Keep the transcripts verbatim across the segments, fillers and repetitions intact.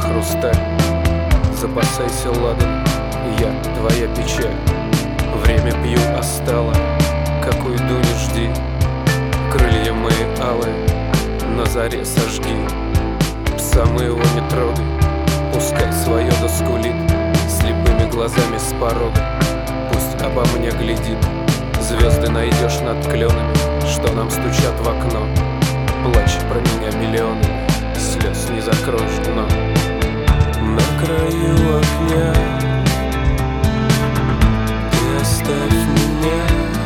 хрусталь. Запасайся ладаном, я твоя печаль. Время пью остало, как уйду не жди. Крылья мои алые на заре сожги. Пса моего не трогай, пускай свое доскулит. Слепыми глазами с порога пусть обо мне глядит. Звезды найдешь над кленами, что нам стучат в окно. Плачь про меня миллионами, слез не закроешь дно. На краю огня ты оставь меня,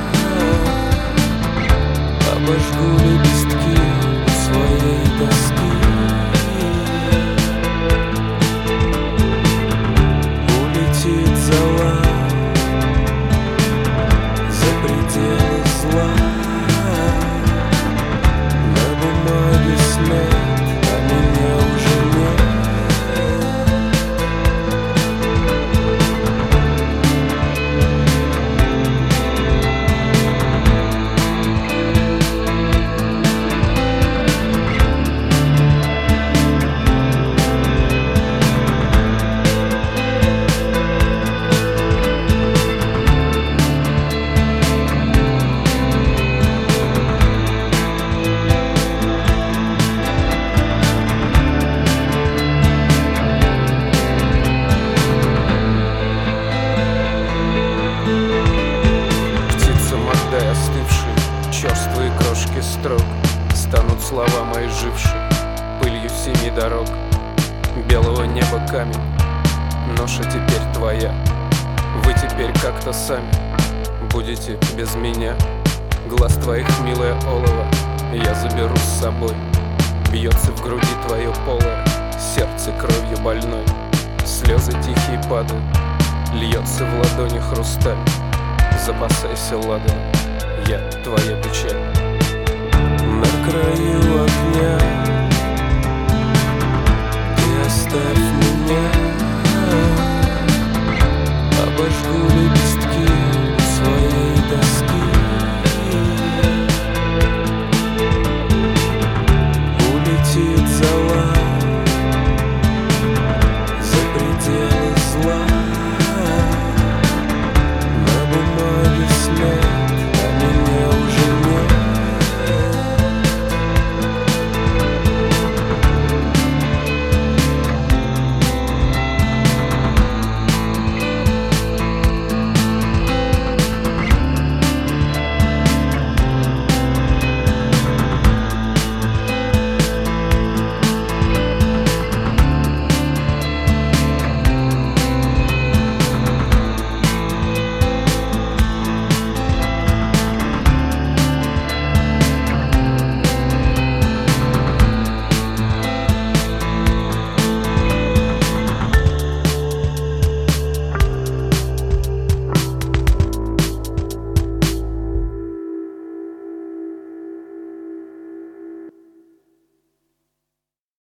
обожгу лепестки своей тоски. Улетит зола за пределы зла. На бумаге след, а меня уже нет. Остывшие черствые крошки строк станут слова мои жившие пылью семи дорог. Белого неба камень, ноша теперь твоя. Вы теперь как-то сами будете без меня. Глаз твоих милое олово я заберу с собой. Бьется в груди твое полое сердце кровью больной. Слезы тихие падают, льется в ладони хрусталь. Запасайся ладаном, я твоя печаль. На краю огня ты оставь меня, обожгу лепестки